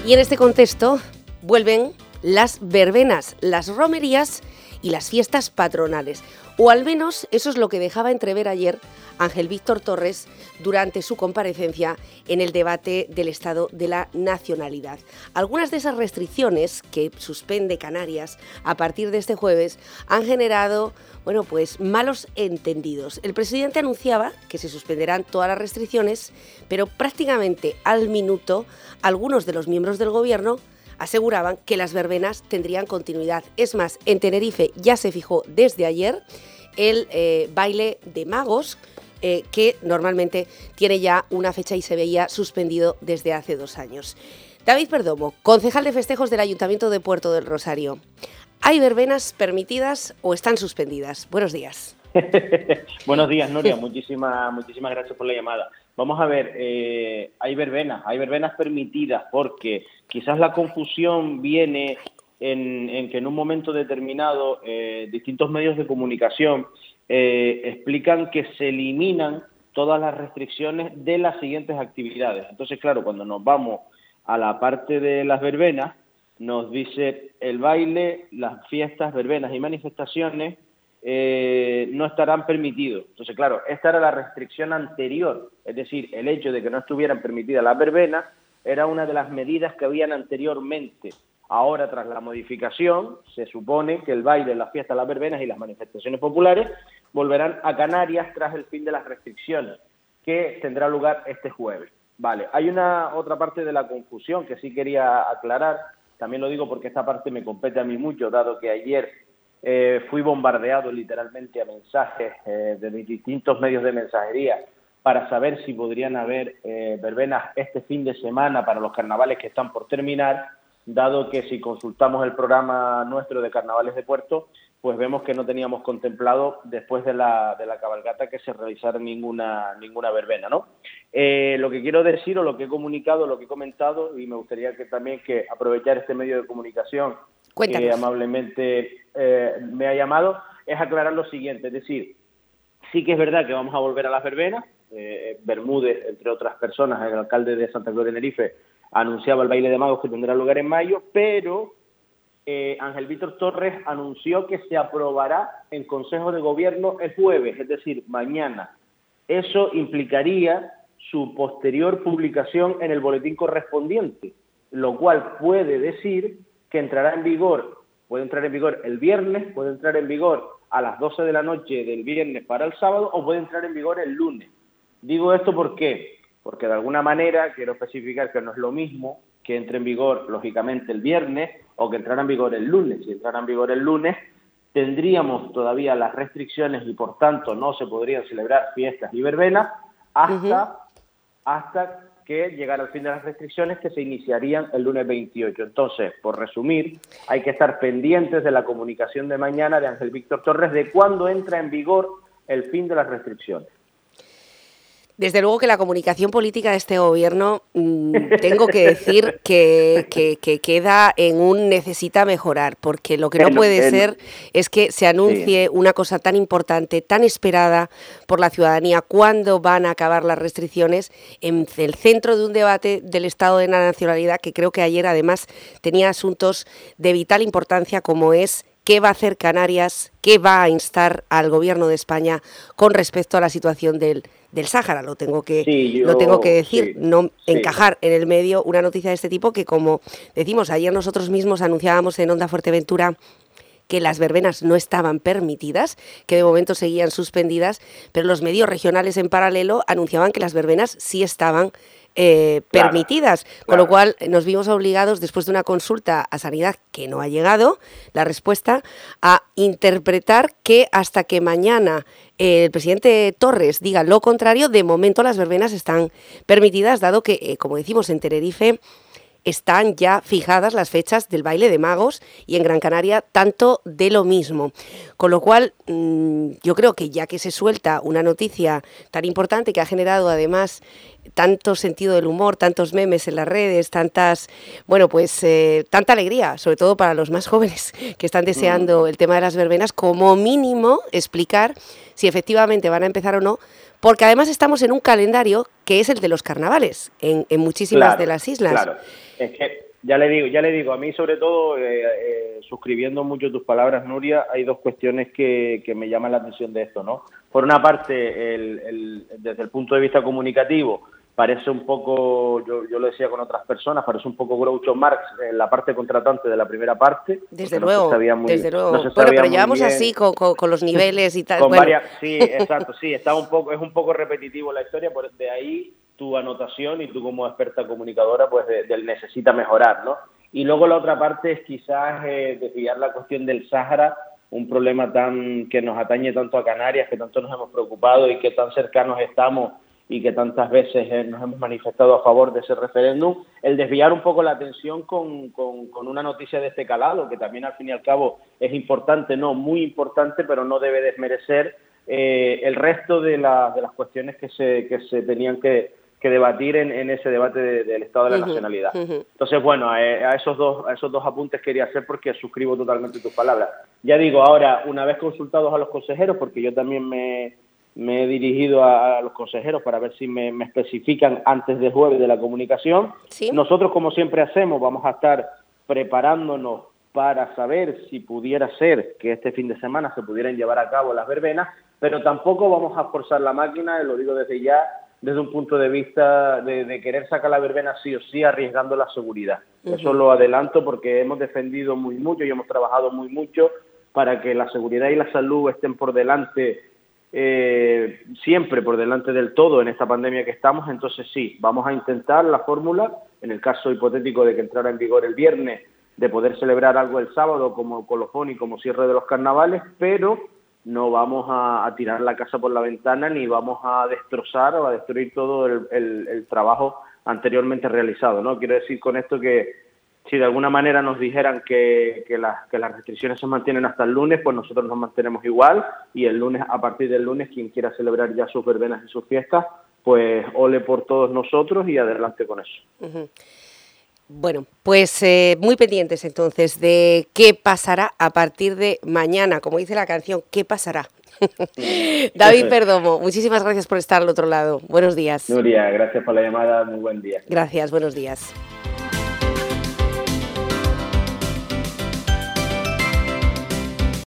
Y en este contexto vuelven las verbenas, las romerías y las fiestas patronales. O al menos eso es lo que dejaba entrever ayer Ángel Víctor Torres durante su comparecencia en el debate del Estado de la Nacionalidad. Algunas de esas restricciones que suspende Canarias a partir de este jueves han generado, pues malos entendidos. El presidente anunciaba que se suspenderán todas las restricciones, pero prácticamente al minuto algunos de los miembros del gobierno aseguraban que las verbenas tendrían continuidad. Es más, en Tenerife ya se fijó desde ayer el baile de magos, que normalmente tiene ya una fecha y se veía suspendido desde hace 2 años. David Perdomo, concejal de festejos del Ayuntamiento de Puerto del Rosario. ¿Hay verbenas permitidas o están suspendidas? Buenos días. Buenos días, Nuria. Muchísimas gracias por la llamada. Vamos a ver, hay verbenas permitidas, porque quizás la confusión viene en que en un momento determinado distintos medios de comunicación explican que se eliminan todas las restricciones de las siguientes actividades. Entonces, claro, cuando nos vamos a la parte de las verbenas, nos dice el baile, las fiestas, verbenas y manifestaciones no estarán permitidos. Entonces, claro, esta era la restricción anterior, es decir, el hecho de que no estuvieran permitidas las verbenas era una de las medidas que habían anteriormente. Ahora, tras la modificación, se supone que el baile, las fiestas, las verbenas y las manifestaciones populares volverán a Canarias tras el fin de las restricciones, que tendrá lugar este jueves. Vale, hay una otra parte de la confusión que sí quería aclarar, también lo digo porque esta parte me compete a mí mucho, dado que ayer fui bombardeado literalmente a mensajes de distintos medios de mensajería para saber si podrían haber verbenas este fin de semana para los carnavales que están por terminar, dado que si consultamos el programa nuestro de Carnavales de Puerto, pues vemos que no teníamos contemplado después de la cabalgata que se realizara ninguna verbena, ¿no? Lo que quiero decir, o lo que he comunicado, lo que he comentado, y me gustaría que también aprovechar este medio de comunicación que amablemente me ha llamado, es aclarar lo siguiente, es decir, sí que es verdad que vamos a volver a las verbenas. Bermúdez, entre otras personas, el alcalde de Santa Cruz de Tenerife, anunciaba el baile de magos que tendrá lugar en mayo, pero Ángel Víctor Torres anunció que se aprobará en Consejo de Gobierno el jueves, es decir, mañana. Eso implicaría su posterior publicación en el boletín correspondiente, lo cual puede decir que entrará en vigor, puede entrar en vigor el viernes, puede entrar en vigor a las 12 de la noche del viernes para el sábado, o puede entrar en vigor el lunes. Digo esto ¿por qué? Porque de alguna manera quiero especificar que no es lo mismo que entre en vigor, lógicamente, el viernes o que entrara en vigor el lunes. Si entrara en vigor el lunes, tendríamos todavía las restricciones y, por tanto, no se podrían celebrar fiestas y verbenas hasta que llegara el fin de las restricciones, que se iniciarían el lunes 28. Entonces, por resumir, hay que estar pendientes de la comunicación de mañana de Ángel Víctor Torres de cuándo entra en vigor el fin de las restricciones. Desde luego que la comunicación política de este gobierno, tengo que decir que queda en un necesita mejorar, porque lo que no puede ser es que se anuncie una cosa tan importante, tan esperada por la ciudadanía, cuándo van a acabar las restricciones, en el centro de un debate del Estado de la Nacionalidad, que creo que ayer además tenía asuntos de vital importancia, como es qué va a hacer Canarias, qué va a instar al Gobierno de España con respecto a la situación del Sáhara. Lo tengo que decir, encajar en el medio una noticia de este tipo que, como decimos, ayer nosotros mismos anunciábamos en Onda Fuerteventura que las verbenas no estaban permitidas, que de momento seguían suspendidas, pero los medios regionales en paralelo anunciaban que las verbenas sí estaban permitidas, con lo cual nos vimos obligados, después de una consulta a Sanidad que no ha llegado, la respuesta, a interpretar que hasta que mañana el presidente Torres diga lo contrario, de momento las verbenas están permitidas, dado que, como decimos, en Tenerife están ya fijadas las fechas del baile de magos y en Gran Canaria tanto de lo mismo. Con lo cual, yo creo que ya que se suelta una noticia tan importante que ha generado además tanto sentido del humor, tantos memes en las redes, tanta alegría, sobre todo para los más jóvenes que están deseando el tema de las verbenas, como mínimo explicar si efectivamente van a empezar o no, porque además estamos en un calendario que es el de los carnavales en muchísimas de las islas. Claro, es que Ya le digo, a mí sobre todo, suscribiendo mucho tus palabras, Nuria, hay dos cuestiones que me llaman la atención de esto, ¿no? Por una parte, desde el punto de vista comunicativo, parece un poco, yo lo decía con otras personas, parece un poco Groucho Marx en la parte contratante de la primera parte. Desde luego, desde luego. No se bueno, pero muy llevamos bien. así con los niveles y tal. Con bueno. varias, sí, exacto, sí, es un poco repetitivo la historia, por de ahí tu anotación y tú como experta comunicadora, pues del necesita mejorar, ¿no? Y luego la otra parte es quizás desviar la cuestión del Sáhara, un problema que nos atañe tanto a Canarias, que tanto nos hemos preocupado y que tan cercanos estamos y que tantas veces nos hemos manifestado a favor de ese referéndum, el desviar un poco la atención con una noticia de este calado, que también al fin y al cabo es importante, no muy importante, pero no debe desmerecer el resto de las cuestiones que se tenían que debatir en ese debate del Estado de la Nacionalidad. Entonces, bueno, a esos dos apuntes quería hacer porque suscribo totalmente tus palabras. Ya digo, ahora, una vez consultados a los consejeros, porque yo también me he dirigido a los consejeros para ver si me especifican antes del jueves de la comunicación. ¿Sí? Nosotros, como siempre hacemos, vamos a estar preparándonos para saber si pudiera ser que este fin de semana se pudieran llevar a cabo las verbenas, pero tampoco vamos a forzar la máquina, lo digo desde ya, desde un punto de vista de querer sacar la verbena sí o sí, arriesgando la seguridad. Eso lo adelanto porque hemos defendido muy mucho y hemos trabajado muy mucho para que la seguridad y la salud estén por delante, siempre por delante del todo en esta pandemia que estamos. Entonces sí, vamos a intentar la fórmula, en el caso hipotético de que entrara en vigor el viernes, de poder celebrar algo el sábado como colofón y como cierre de los carnavales, pero no vamos a tirar la casa por la ventana ni vamos a destrozar o a destruir todo el trabajo anteriormente realizado, ¿no? Quiero decir con esto que si de alguna manera nos dijeran que las restricciones se mantienen hasta el lunes, pues nosotros nos mantenemos igual y el lunes, a partir del lunes, quien quiera celebrar ya sus verbenas y sus fiestas, pues ole por todos nosotros y adelante con eso. Bueno, pues muy pendientes entonces de qué pasará a partir de mañana, como dice la canción, ¿qué pasará? David Perdomo, muchísimas gracias por estar al otro lado. Buenos días. Nuria, gracias por la llamada, muy buen día. Gracias, buenos días.